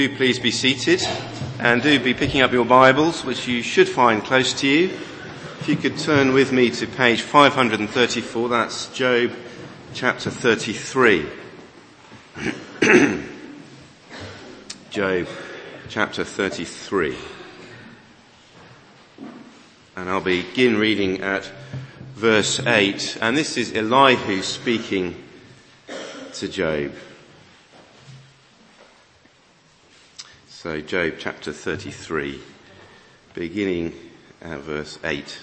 Do please be seated and do be picking up your Bibles, which you should find close to you. If you could turn with me to page 534, that's Job chapter 33. Job chapter 33. And I'll begin reading at verse 8, and this is Elihu speaking to Job. So Job chapter 33, beginning at verse 8.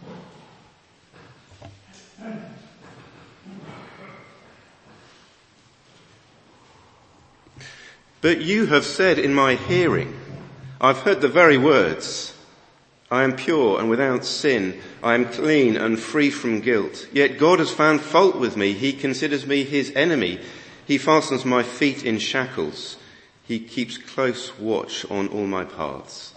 But you have said in my hearing, I've heard the very words, I am pure and without sin, I am clean and free from guilt. Yet God has found fault with me, he considers me his enemy, he fastens my feet in shackles. He keeps close watch on all my paths.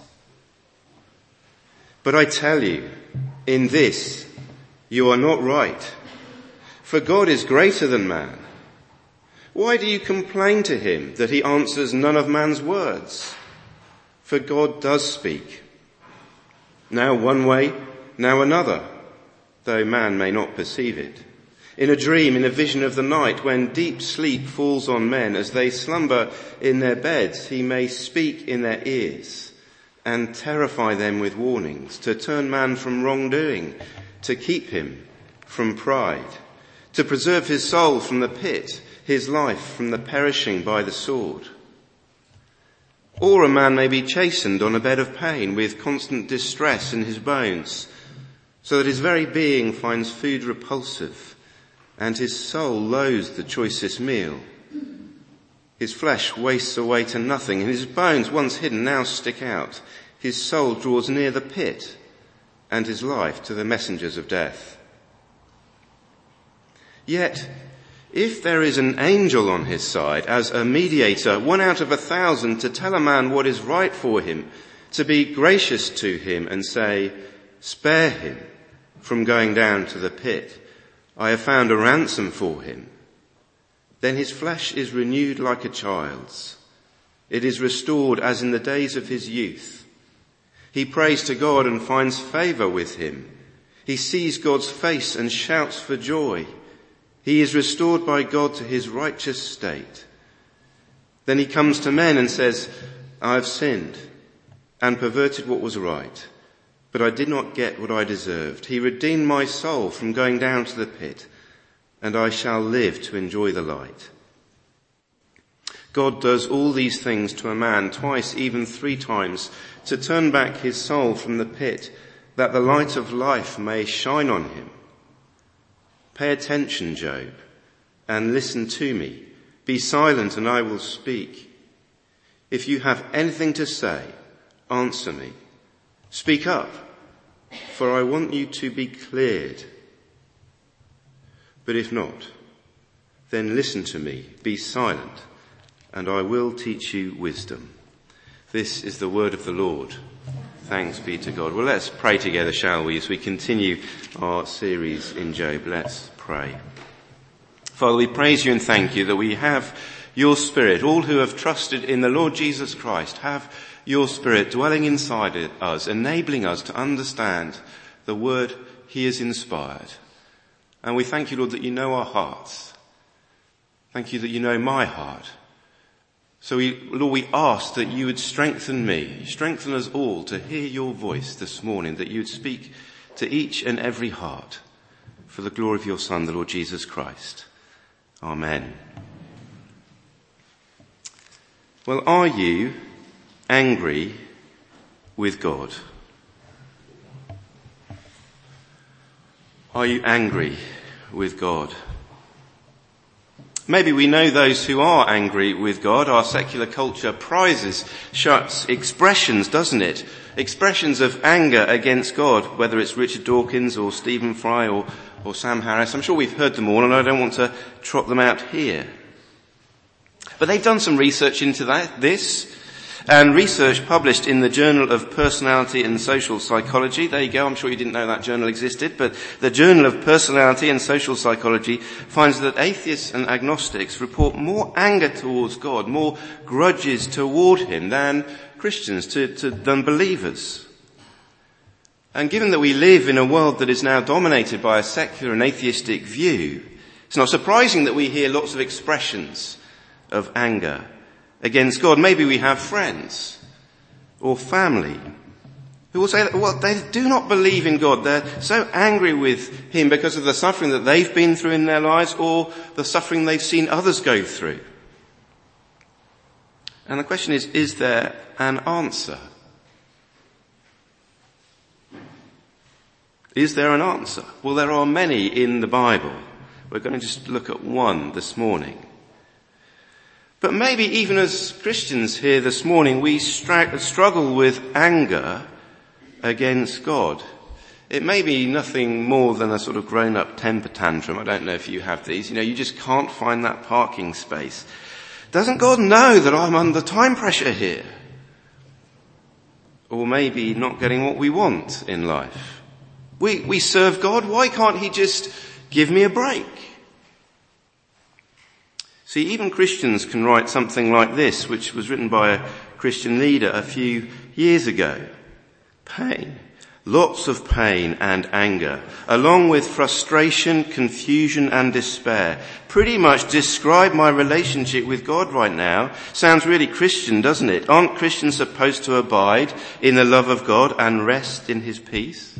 But I tell you, in this you are not right, for God is greater than man. Why do you complain to him that he answers none of man's words? For God does speak. Now one way, now another, though man may not perceive it. In a dream, in a vision of the night, when deep sleep falls on men as they slumber in their beds, he may speak in their ears and terrify them with warnings, to turn man from wrongdoing, to keep him from pride, to preserve his soul from the pit, his life from the perishing by the sword. Or a man may be chastened on a bed of pain with constant distress in his bones, so that his very being finds food repulsive, and his soul loathes the choicest meal. His flesh wastes away to nothing, and his bones, once hidden, now stick out. His soul draws near the pit, and his life to the messengers of death. Yet, if there is an angel on his side, as a mediator, 1 out of 1,000, to tell a man what is right for him, to be gracious to him and say, spare him from going down to the pit, I have found a ransom for him. Then his flesh is renewed like a child's. It is restored as in the days of his youth. He prays to God and finds favor with him. He sees God's face and shouts for joy. He is restored by God to his righteous state. Then he comes to men and says, I have sinned and perverted what was right. But I did not get what I deserved. He redeemed my soul from going down to the pit, and I shall live to enjoy the light. God does all these things to a man twice, even 3 times, to turn back his soul from the pit, that the light of life may shine on him. Pay attention, Job, and listen to me. Be silent and I will speak. If you have anything to say, answer me. Speak up, for I want you to be cleared. But if not, then listen to me, be silent, and I will teach you wisdom. This is the word of the Lord. Thanks be to God. Well, let's pray together, shall we, as we continue our series in Job. Let's pray. Father, we praise you and thank you that we have your Spirit. All who have trusted in the Lord Jesus Christ have your Spirit dwelling inside us, enabling us to understand the word he has inspired. And we thank you, Lord, that you know our hearts. Thank you that you know my heart. So Lord, we ask that you would strengthen me, strengthen us all to hear your voice this morning, that you would speak to each and every heart for the glory of your Son, the Lord Jesus Christ. Amen. Well, are you angry with God? Are you angry with God? Maybe we know those who are angry with God. Our secular culture prizes such expressions, doesn't it? Expressions of anger against God, whether it's Richard Dawkins or Stephen Fry or Sam Harris. I'm sure we've heard them all, and I don't want to trot them out here. But they've done some research into this. And research published in the Journal of Personality and Social Psychology, there you go, I'm sure you didn't know that journal existed, but the Journal of Personality and Social Psychology finds that atheists and agnostics report more anger towards God, more grudges toward him than Christians, than believers. And given that we live in a world that is now dominated by a secular and atheistic view, it's not surprising that we hear lots of expressions of anger against God. Maybe we have friends or family who will say that, well, they do not believe in God. They're so angry with him because of the suffering that they've been through in their lives or the suffering they've seen others go through. And the question is there an answer? Is there an answer? Well, there are many in the Bible. We're going to just look at one this morning. But maybe even as Christians here this morning, we struggle with anger against God. It may be nothing more than a sort of grown-up temper tantrum. I don't know if you have these. You just can't find that parking space. Doesn't God know that I'm under time pressure here? Or maybe not getting what we want in life. We serve God. Why can't he just give me a break? See, even Christians can write something like this, which was written by a Christian leader a few years ago. Pain. Lots of pain and anger, along with frustration, confusion and despair, pretty much describe my relationship with God right now. Sounds really Christian, doesn't it? Aren't Christians supposed to abide in the love of God and rest in his peace?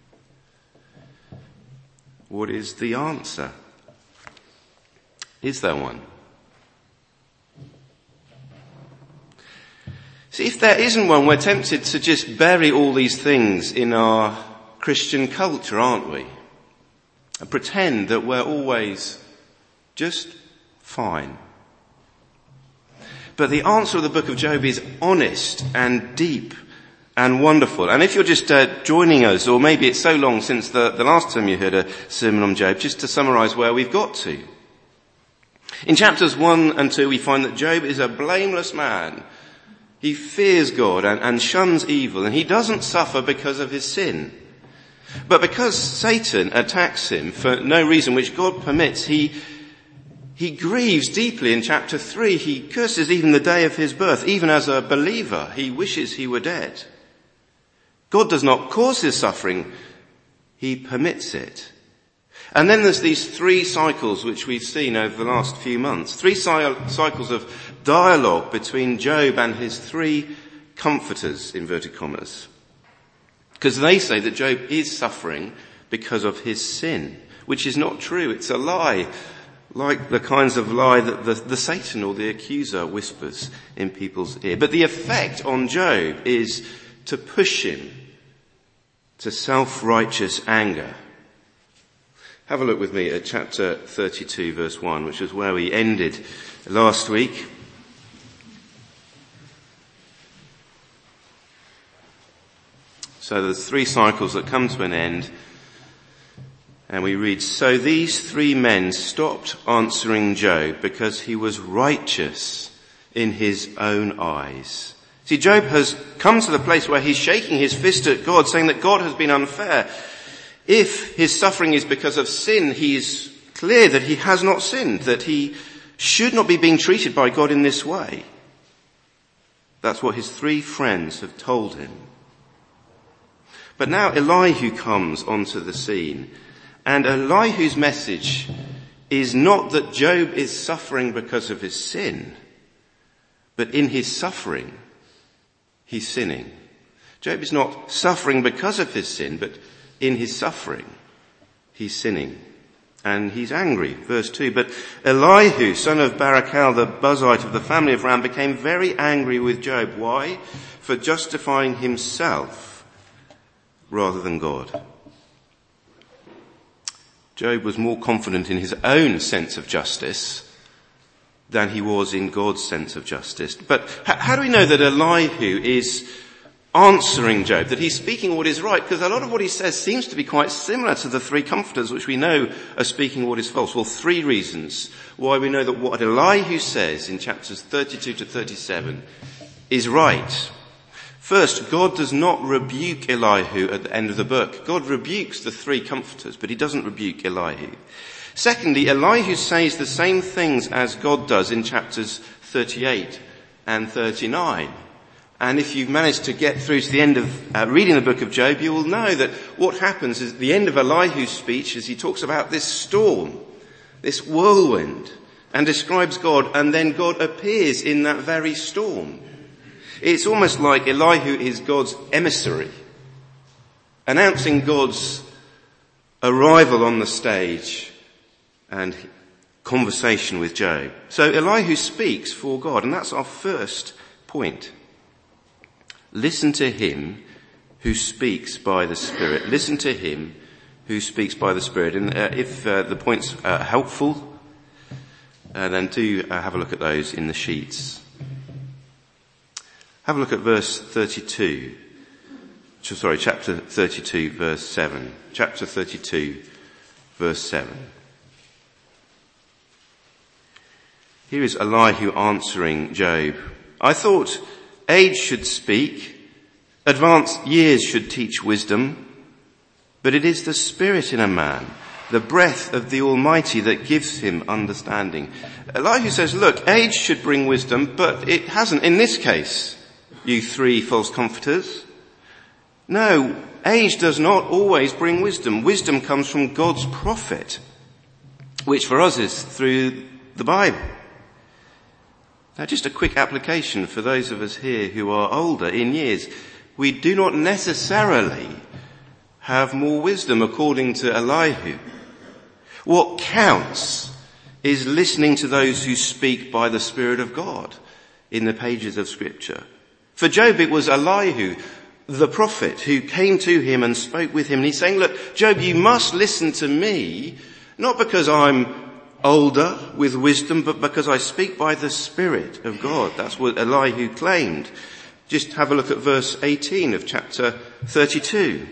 What is the answer? Is there one? See, if there isn't one, we're tempted to just bury all these things in our Christian culture, aren't we? And pretend that we're always just fine. But the answer of the book of Job is honest and deep and wonderful. And if you're just joining us, or maybe it's so long since the last time you heard a sermon on Job, just to summarize where we've got to. In chapters 1 and 2, we find that Job is a blameless man. He fears God and shuns evil, and he doesn't suffer because of his sin. But because Satan attacks him for no reason which God permits, he grieves deeply in chapter 3. He curses even the day of his birth. Even as a believer, he wishes he were dead. God does not cause his suffering, he permits it. And then there's these 3 cycles which we've seen over the last few months. 3 cycles of dialogue between Job and his 3 comforters, inverted commas. Because they say that Job is suffering because of his sin, which is not true. It's a lie, like the kinds of lie that the Satan or the accuser whispers in people's ear. But the effect on Job is to push him to self-righteous anger. Have a look with me at chapter 32, verse 1, which is where we ended last week. So there's 3 cycles that come to an end, and we read, "So these 3 men stopped answering Job because he was righteous in his own eyes." See, Job has come to the place where he's shaking his fist at God, saying that God has been unfair. If his suffering is because of sin, he is clear that he has not sinned, that he should not be being treated by God in this way. That's what his 3 friends have told him. But now Elihu comes onto the scene, and Elihu's message is not that Job is suffering because of his sin, but in his suffering, he's sinning. Job is not suffering because of his sin, but in his suffering, he's sinning. And he's angry. Verse 2, "But Elihu, son of Barachel, the Buzite of the family of Ram, became very angry with Job." Why? For justifying himself rather than God. Job was more confident in his own sense of justice than he was in God's sense of justice. But how do we know that Elihu is answering Job, that he's speaking what is right? Because a lot of what he says seems to be quite similar to the 3 comforters, which we know are speaking what is false. Well, 3 reasons why we know that what Elihu says in chapters 32 to 37 is right. First, God does not rebuke Elihu at the end of the book. God rebukes the three comforters, but he doesn't rebuke Elihu. Secondly, Elihu says the same things as God does in chapters 38 and 39. And if you've managed to get through to the end of reading the book of Job, you will know that what happens is at the end of Elihu's speech is he talks about this storm, this whirlwind, and describes God, and then God appears in that very storm. It's almost like Elihu is God's emissary, announcing God's arrival on the stage and conversation with Job. So Elihu speaks for God, and that's our first point. Listen to him who speaks by the Spirit. Listen to him who speaks by the Spirit. And if the points are helpful, then do have a look at those in the sheets. Have a look at verse 32. Sorry, chapter 32, verse 7. Chapter 32, verse 7. Here is Elihu answering Job. I thought age should speak, advanced years should teach wisdom, but it is the Spirit in a man, the breath of the Almighty that gives him understanding. Elihu says, look, age should bring wisdom, but it hasn't in this case, you three false comforters. No, age does not always bring wisdom. Wisdom comes from God's prophet, which for us is through the Bible. Now, just a quick application for those of us here who are older in years. We do not necessarily have more wisdom according to Elihu. What counts is listening to those who speak by the Spirit of God in the pages of Scripture. For Job, it was Elihu, the prophet, who came to him and spoke with him. And he's saying, look, Job, you must listen to me, not because I'm older with wisdom, but because I speak by the Spirit of God. That's what Elihu claimed. Just have a look at verse 18 of chapter 32.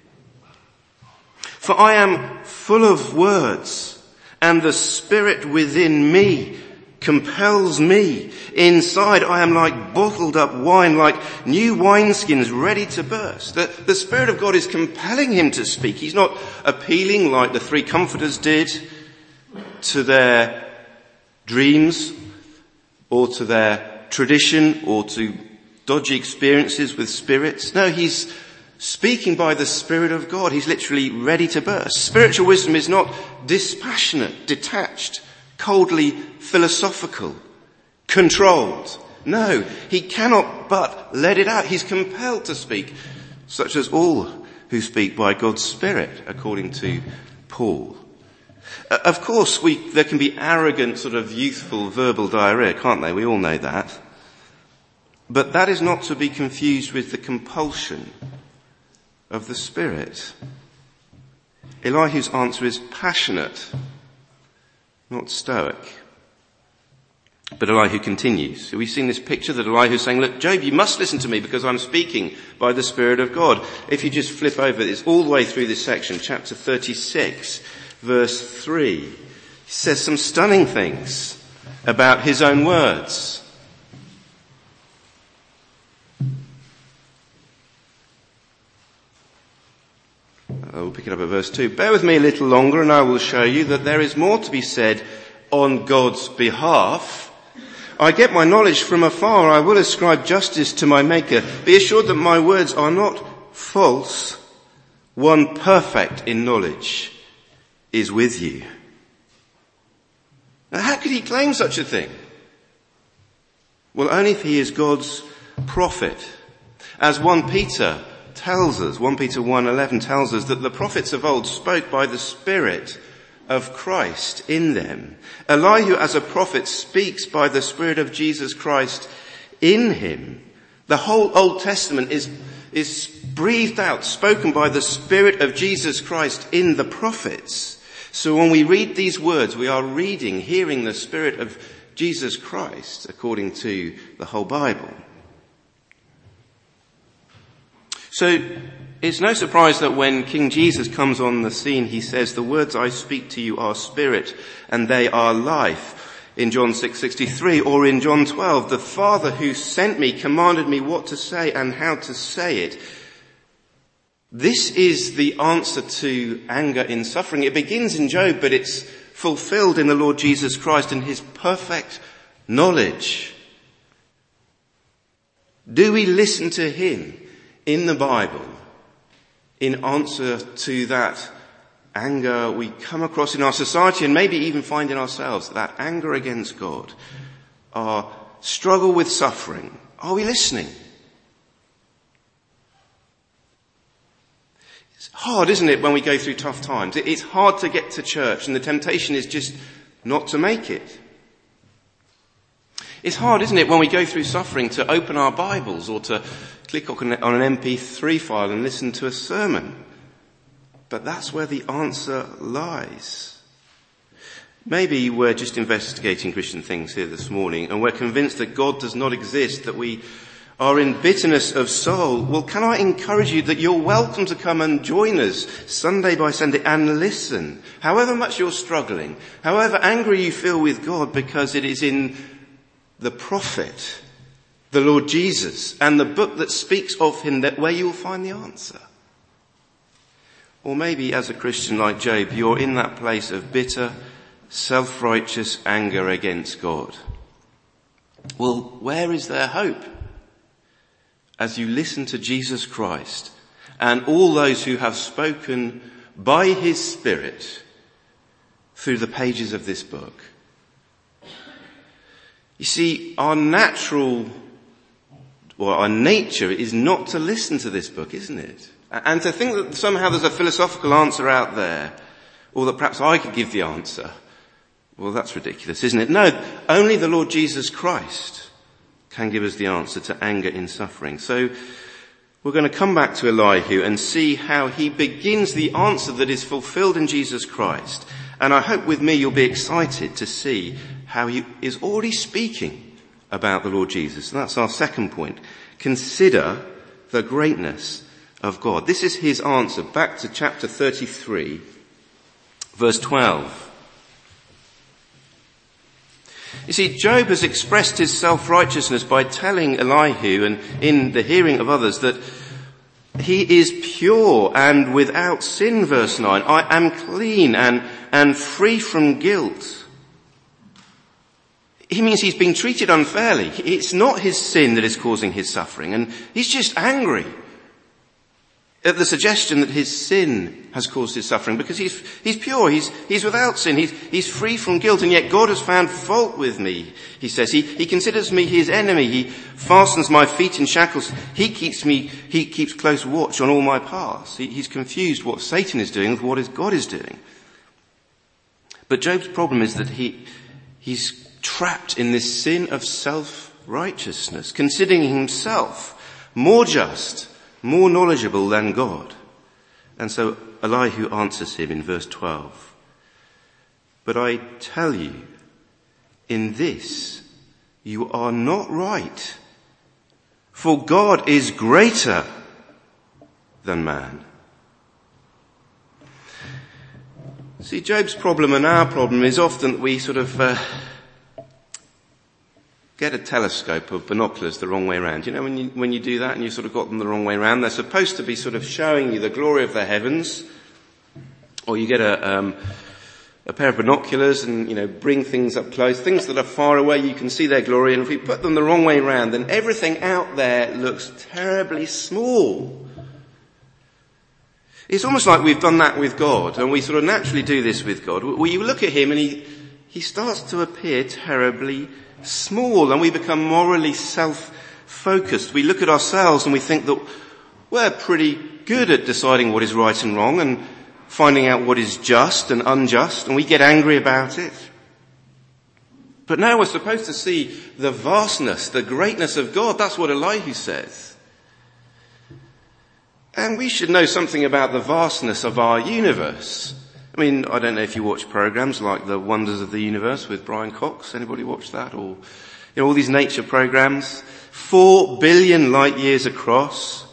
For I am full of words, and the Spirit within me compels me. Inside I am like bottled up wine, like new wineskins ready to burst. The Spirit of God is compelling him to speak. He's not appealing like the three comforters did to their dreams or to their tradition or to dodgy experiences with spirits. No, he's speaking by the Spirit of God. He's literally ready to burst. Spiritual wisdom is not dispassionate, detached, coldly philosophical, controlled. No, he cannot but let it out. He's compelled to speak, such as all who speak by God's Spirit, according to Paul. Of course, there can be arrogant, sort of youthful verbal diarrhea, can't they? We all know that. But that is not to be confused with the compulsion of the Spirit. Elihu's answer is passionate, not stoic. But Elihu continues. So we've seen this picture that Elihu's saying, look, Job, you must listen to me because I'm speaking by the Spirit of God. If you just flip over this all the way through this section, chapter 36, verse 3, he says some stunning things about his own words. We'll pick it up at verse 2. Bear with me a little longer and I will show you that there is more to be said on God's behalf. I get my knowledge from afar. I will ascribe justice to my Maker. Be assured that my words are not false. One perfect in knowledge is with you. Now, how could he claim such a thing? Well, only if he is God's prophet. As 1 Peter tells us, 1 Peter 1:11 tells us that the prophets of old spoke by the Spirit of Christ in them. Elihu as a prophet speaks by the Spirit of Jesus Christ in him. The whole Old Testament is breathed out, spoken by the Spirit of Jesus Christ in the prophets. So when we read these words, we are hearing the Spirit of Jesus Christ according to the whole Bible. So it's no surprise that when King Jesus comes on the scene, he says, the words I speak to you are spirit and they are life. in John 6:63, or in John 12, the Father who sent me commanded me what to say and how to say it. This is the answer to anger in suffering. It begins in Job, but it's fulfilled in the Lord Jesus Christ in his perfect knowledge. Do we listen to him in the Bible in answer to that anger we come across in our society and maybe even find in ourselves, that anger against God, our struggle with suffering? Are we listening? It's hard, isn't it, when we go through tough times? It's hard to get to church and the temptation is just not to make it. It's hard, isn't it, when we go through suffering to open our Bibles or to click on an MP3 file and listen to a sermon. But that's where the answer lies. Maybe we're just investigating Christian things here this morning and we're convinced that God does not exist, that we are in bitterness of soul. Well, can I encourage you that you're welcome to come and join us Sunday by Sunday and listen, however much you're struggling, however angry you feel with God, because it is in the prophet, the Lord Jesus, and the book that speaks of him that where you will find the answer. Or maybe as a Christian like Job, you're in that place of bitter, self-righteous anger against God. Well, where is there hope? As you listen to Jesus Christ and all those who have spoken by his Spirit through the pages of this book. You see, our nature is not to listen to this book, isn't it? And to think that somehow there's a philosophical answer out there, or that perhaps I could give the answer, well, that's ridiculous, isn't it? No, only the Lord Jesus Christ can give us the answer to anger in suffering. So we're going to come back to Elihu and see how he begins the answer that is fulfilled in Jesus Christ. And I hope with me you'll be excited to see how he is already speaking about the Lord Jesus. And that's our second point. Consider the greatness of God. This is his answer. Back to chapter 33, verse 12. You see, Job has expressed his self-righteousness by telling Elihu, and in the hearing of others, that he is pure and without sin, verse 9. I am clean and free from guilt. He means he's being treated unfairly. It's not his sin that is causing his suffering, and he's just angry at the suggestion that his sin has caused his suffering, because he's pure, he's without sin, he's free from guilt, and yet God has found fault with me, he says. He considers me his enemy, he fastens my feet in shackles, he keeps close watch on all my paths. He's confused what Satan is doing with what God is doing. But Job's problem is that he's trapped in this sin of self-righteousness, considering himself more just, more knowledgeable than God. And so Elihu answers him in verse 12. But I tell you, in this you are not right, for God is greater than man. See, Job's problem and our problem is often that we sort of get a telescope or binoculars the wrong way around. You know, when you do that and you sort of got them the wrong way around, they're supposed to be sort of showing you the glory of the heavens. Or you get a pair of binoculars and, you know, bring things up close. Things that are far away, you can see their glory. And if we put them the wrong way around, then everything out there looks terribly small. It's almost like we've done that with God, and we sort of naturally do this with God. We look at him and he starts to appear terribly small, and we become morally self-focused. We look at ourselves and we think that we're pretty good at deciding what is right and wrong and finding out what is just and unjust, and we get angry about it. But now we're supposed to see the vastness, the greatness of God. That's what Elihu says. And we should know something about the vastness of our universe. I mean, I don't know if you watch programs like The Wonders of the Universe with Brian Cox. Anybody watch that? Or, you know, all these nature programs. 4 billion light years across.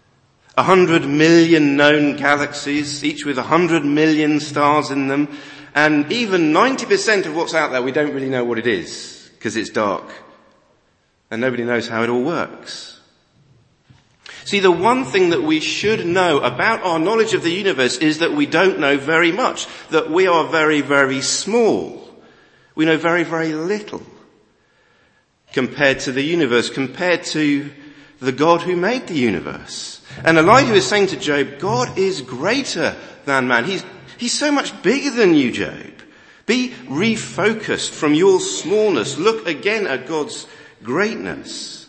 100 million known galaxies, each with 100 million stars in them. And even 90% of what's out there, we don't really know what it is, because it's dark. And nobody knows how it all works. See, the one thing that we should know about our knowledge of the universe is that we don't know very much, that we are very, very small. We know very, very little compared to the universe, compared to the God who made the universe. And Elihu is saying to Job, God is greater than man. He's so much bigger than you, Job. Be refocused from your smallness. Look again at God's greatness.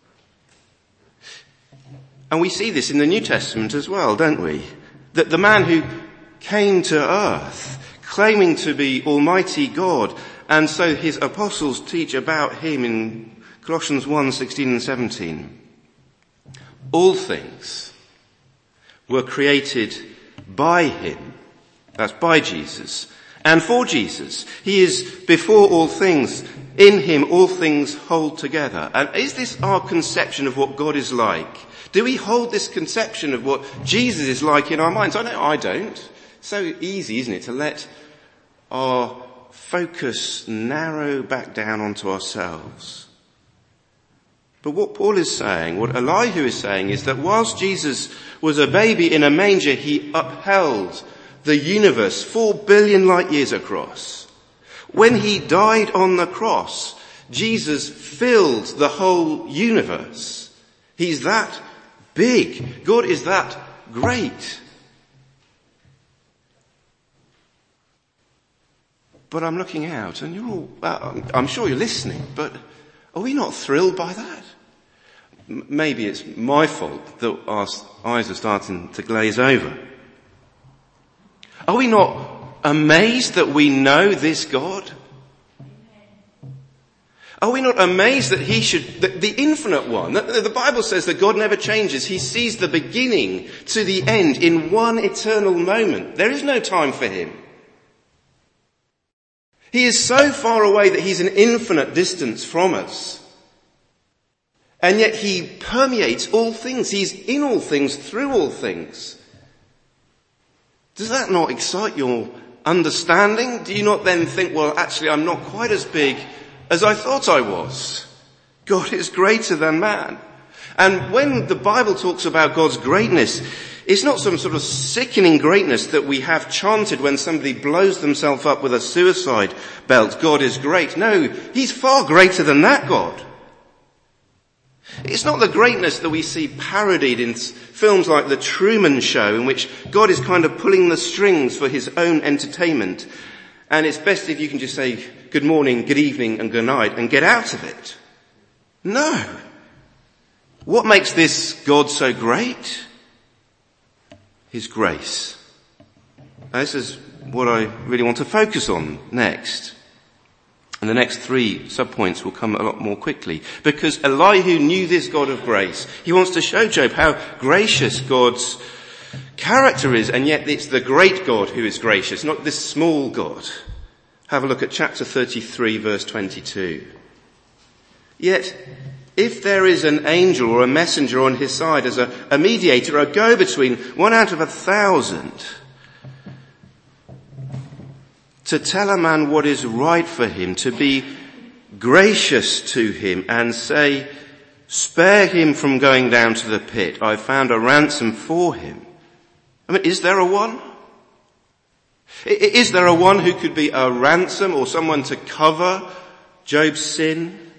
And we see this in the New Testament as well, don't we? That the man who came to earth claiming to be Almighty God, and so his apostles teach about him in Colossians 1:16 and 17. All things were created by him. That's by Jesus. And for Jesus. He is before all things. In him all things hold together. And is this our conception of what God is like? Do we hold this conception of what Jesus is like in our minds? I know I don't. So easy, isn't it, to let our focus narrow back down onto ourselves. But what Paul is saying, what Elihu is saying, is that whilst Jesus was a baby in a manger, he upheld the universe 4 billion light years across. When he died on the cross, Jesus filled the whole universe. He's that big. God is that great. But I'm looking out, and you're all, I'm sure you're listening, but are we not thrilled by that? Maybe it's my fault that our eyes are starting to glaze over. Are we not amazed that we know this God? Are we not amazed that the infinite one, the Bible says that God never changes. He sees the beginning to the end in one eternal moment. There is no time for him. He is so far away that he's an infinite distance from us. And yet he permeates all things. He's in all things, through all things. Does that not excite your understanding? Do you not then think, well, actually, I'm not quite as big as I thought I was? God is greater than man. And when the Bible talks about God's greatness, it's not some sort of sickening greatness that we have chanted when somebody blows themselves up with a suicide belt. God is great. No, he's far greater than that God. It's not the greatness that we see parodied in films like The Truman Show, in which God is kind of pulling the strings for his own entertainment. And it's best if you can just say good morning, good evening and good night and get out of it. No. What makes this God so great? His grace. Now, this is what I really want to focus on next. And the next 3 subpoints will come a lot more quickly. Because Elihu knew this God of grace. He wants to show Job how gracious God's character is, and yet it's the great God who is gracious, not this small God. Have a look at chapter 33, verse 22. Yet, if there is an angel or a messenger on his side as a mediator, a go-between, 1 out of 1,000, to tell a man what is right for him, to be gracious to him and say, spare him from going down to the pit. I found a ransom for him. I mean, is there a one? Is there a one who could be a ransom or someone to cover Job's sin?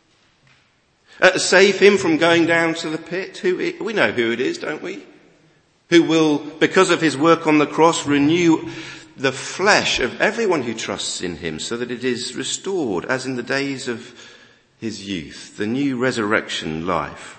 Save him from going down to the pit? We know who it is, don't we? Who will, because of his work on the cross, renew the flesh of everyone who trusts in him so that it is restored as in the days of his youth, the new resurrection life.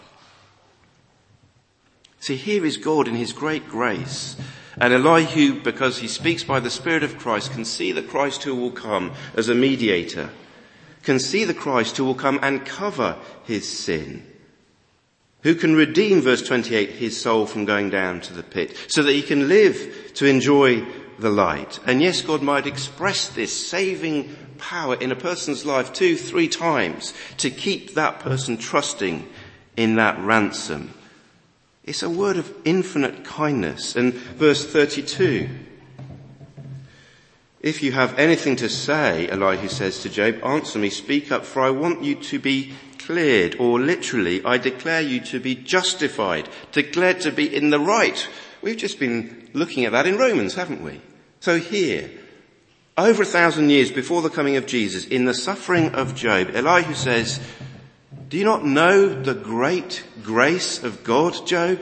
See, here is God in his great grace. And Elihu, because he speaks by the Spirit of Christ, can see the Christ who will come as a mediator, can see the Christ who will come and cover his sin, who can redeem, verse 28, his soul from going down to the pit, so that he can live to enjoy the light. And yes, God might express this saving power in a person's life 2-3 times to keep that person trusting in that ransom. It's a word of infinite kindness. And verse 32, If you have anything to say, Elihu says to Job, answer me, speak up, for I want you to be cleared, or literally, I declare you to be justified, declared to be in the right. We've just been looking at that in Romans, haven't we? So here, over 1,000 years before the coming of Jesus, in the suffering of Job, Elihu says, do you not know the great grace of God, Job?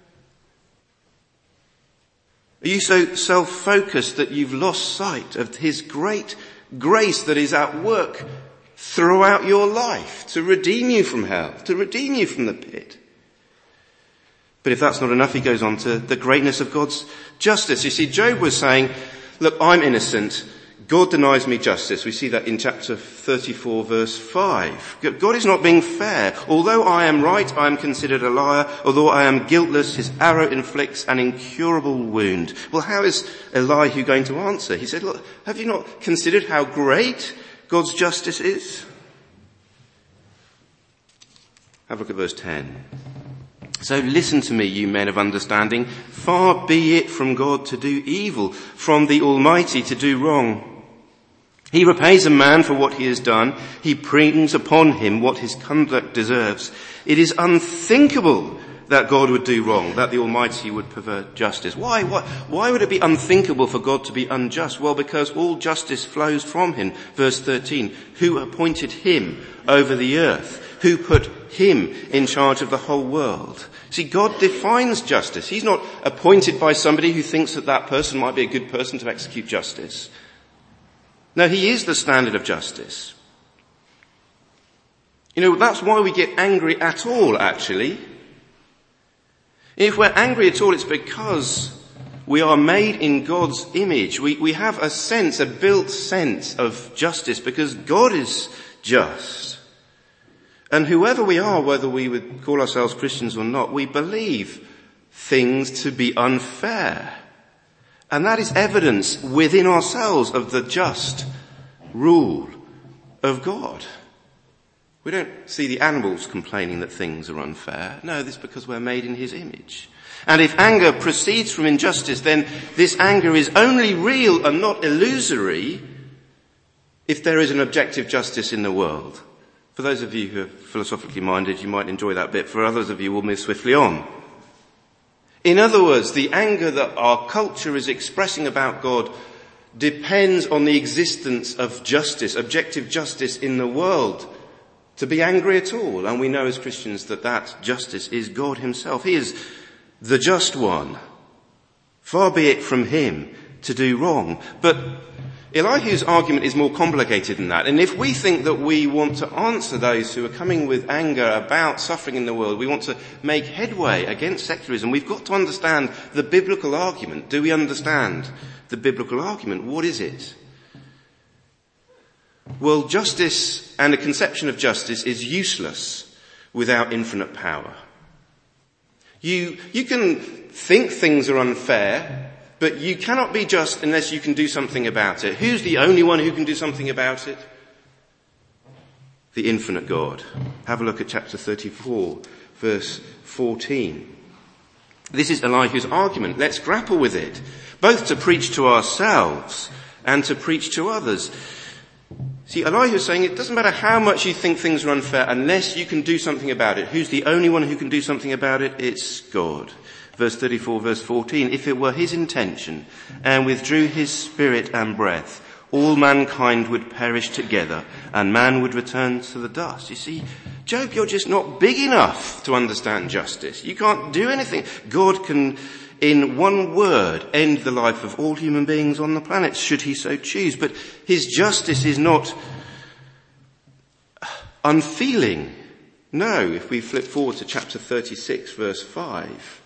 Are you so self-focused that you've lost sight of his great grace that is at work throughout your life to redeem you from hell, to redeem you from the pit? But if that's not enough, he goes on to the greatness of God's justice. You see, Job was saying, look, I'm innocent. God denies me justice. We see that in chapter 34, verse 5. God is not being fair. Although I am right, I am considered a liar. Although I am guiltless, his arrow inflicts an incurable wound. Well, how is Elihu going to answer? He said, look, have you not considered how great God's justice is? Have a look at verse 10. So listen to me, you men of understanding. Far be it from God to do evil, from the Almighty to do wrong. He repays a man for what he has done. He brings upon him what his conduct deserves. It is unthinkable that God would do wrong, that the Almighty would pervert justice. Why would it be unthinkable for God to be unjust? Well, because all justice flows from him. Verse 13, who appointed him over the earth? Who put him in charge of the whole world? See, God defines justice. He's not appointed by somebody who thinks that that person might be a good person to execute justice. No, he is the standard of justice. You know, that's why we get angry at all, actually. If we're angry at all, it's because we are made in God's image. We have a sense, a built sense of justice because God is just. And whoever we are, whether we would call ourselves Christians or not, we believe things to be unfair. And that is evidence within ourselves of the just rule of God. We don't see the animals complaining that things are unfair. No, this is because we're made in his image. And if anger proceeds from injustice, then this anger is only real and not illusory if there is an objective justice in the world. For those of you who are philosophically minded, you might enjoy that bit. For others of you, we'll move swiftly on. In other words, the anger that our culture is expressing about God depends on the existence of justice, objective justice in the world, to be angry at all. And we know as Christians that that justice is God himself. He is the just one. Far be it from him to do wrong. But Elihu's argument is more complicated than that. And if we think that we want to answer those who are coming with anger about suffering in the world, we want to make headway against secularism, we've got to understand the biblical argument. Do we understand the biblical argument? What is it? Well, justice and a conception of justice is useless without infinite power. You can think things are unfair, but you cannot be just unless you can do something about it. Who's the only one who can do something about it? The infinite God. Have a look at chapter 34, verse 14. This is Elihu's argument. Let's grapple with it, both to preach to ourselves and to preach to others. See, Elihu is saying it doesn't matter how much you think things are unfair unless you can do something about it. Who's the only one who can do something about it? It's God. Verse 34, verse 14, if it were his intention and withdrew his spirit and breath, all mankind would perish together and man would return to the dust. You see, Job, you're just not big enough to understand justice. You can't do anything. God can, in one word, end the life of all human beings on the planet, should he so choose. But his justice is not unfeeling. No, if we flip forward to chapter 36, verse 5.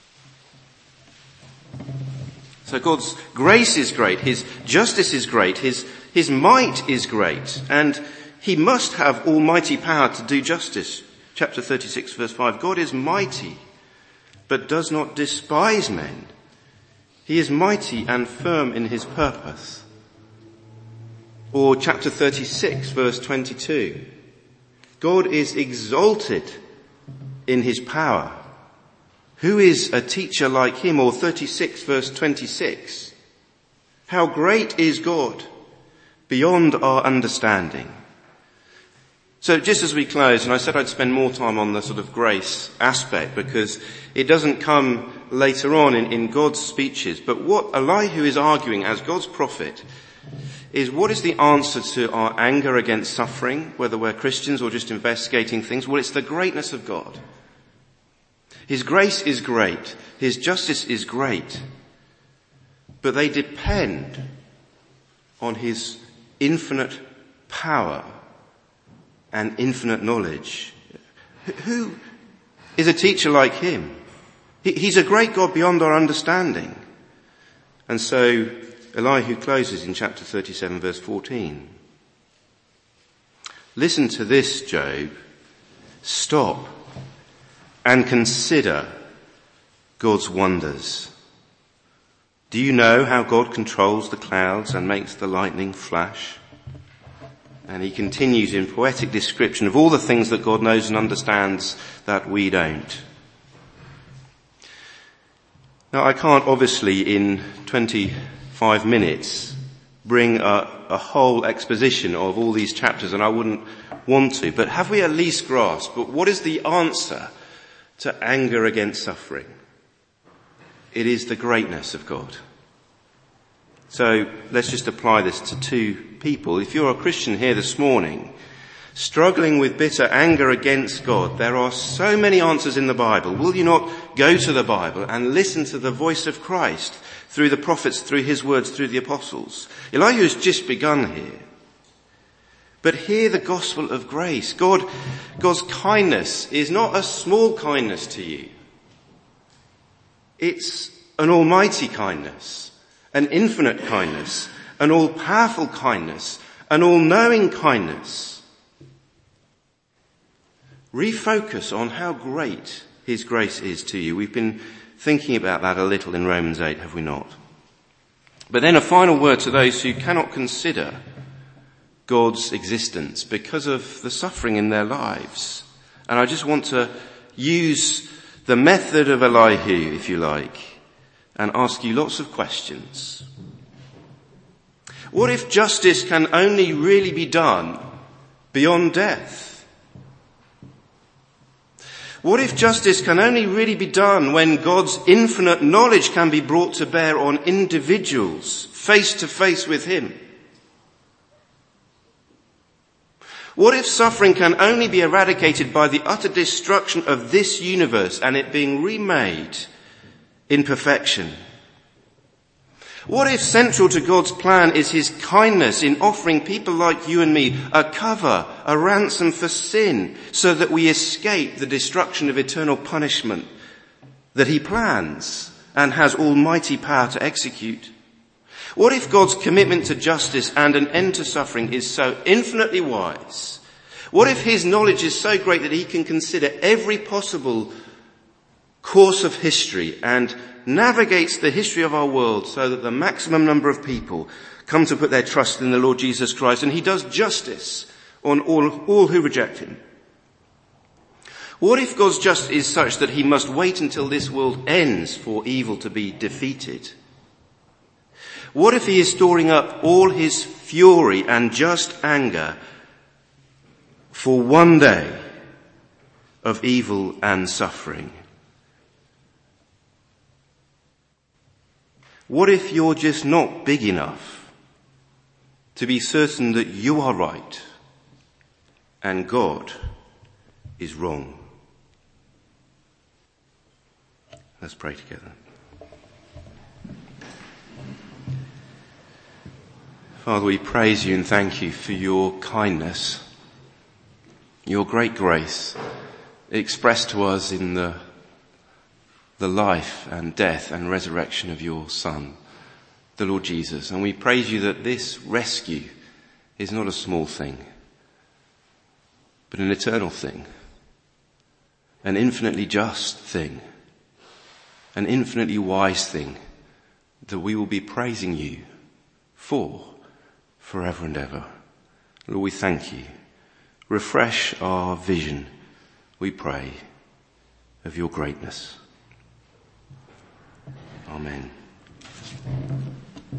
So God's grace is great, his justice is great, his might is great, and he must have almighty power to do justice. Chapter 36, verse 5, God is mighty, but does not despise men. He is mighty and firm in his purpose. Or chapter 36, verse 22, God is exalted in his power. Who is a teacher like him? Or 36 verse 26. How great is God, beyond our understanding. So just as we close, and I said I'd spend more time on the sort of grace aspect because it doesn't come later on in God's speeches, but what Elihu is arguing as God's prophet is what is the answer to our anger against suffering, whether we're Christians or just investigating things? Well, it's the greatness of God. His grace is great. His justice is great. But they depend on his infinite power and infinite knowledge. Who is a teacher like him? He's a great God beyond our understanding. And so Elihu closes in chapter 37 verse 14. Listen to this, Job. Stop and consider God's wonders. Do you know how God controls the clouds and makes the lightning flash? And he continues in poetic description of all the things that God knows and understands that we don't. Now, I can't obviously in 25 minutes bring a whole exposition of all these chapters, and I wouldn't want to, but have we at least grasped what is the answer to anger against suffering? It is the greatness of God. So let's just apply this to two people. If you're a Christian here this morning, struggling with bitter anger against God, there are so many answers in the Bible. Will you not go to the Bible and listen to the voice of Christ through the prophets, through his words, through the apostles? Elihu has just begun here. But hear the gospel of grace. God's kindness is not a small kindness to you. It's an almighty kindness, an infinite kindness, an all-powerful kindness, an all-knowing kindness. Refocus on how great his grace is to you. We've been thinking about that a little in Romans 8, have we not? But then a final word to those who cannot consider God's existence because of the suffering in their lives. And I just want to use the method of Elihu, if you like, and ask you lots of questions. What if justice can only really be done beyond death? What if justice can only really be done when God's infinite knowledge can be brought to bear on individuals face to face with him? What if suffering can only be eradicated by the utter destruction of this universe and it being remade in perfection? What if central to God's plan is his kindness in offering people like you and me a cover, a ransom for sin, so that we escape the destruction of eternal punishment that he plans and has almighty power to execute? What if God's commitment to justice and an end to suffering is so infinitely wise? What if his knowledge is so great that he can consider every possible course of history and navigates the history of our world so that the maximum number of people come to put their trust in the Lord Jesus Christ, and he does justice on all who reject him? What if God's justice is such that he must wait until this world ends for evil to be defeated? What if he is storing up all his fury and just anger for one day of evil and suffering? What if you're just not big enough to be certain that you are right and God is wrong? Let's pray together. Father, we praise you and thank you for your kindness, your great grace expressed to us in the life and death and resurrection of your Son, the Lord Jesus. And we praise you that this rescue is not a small thing, but an eternal thing, an infinitely just thing, an infinitely wise thing that we will be praising you for forever and ever. Lord, we thank you. Refresh our vision, we pray, of your greatness. Amen.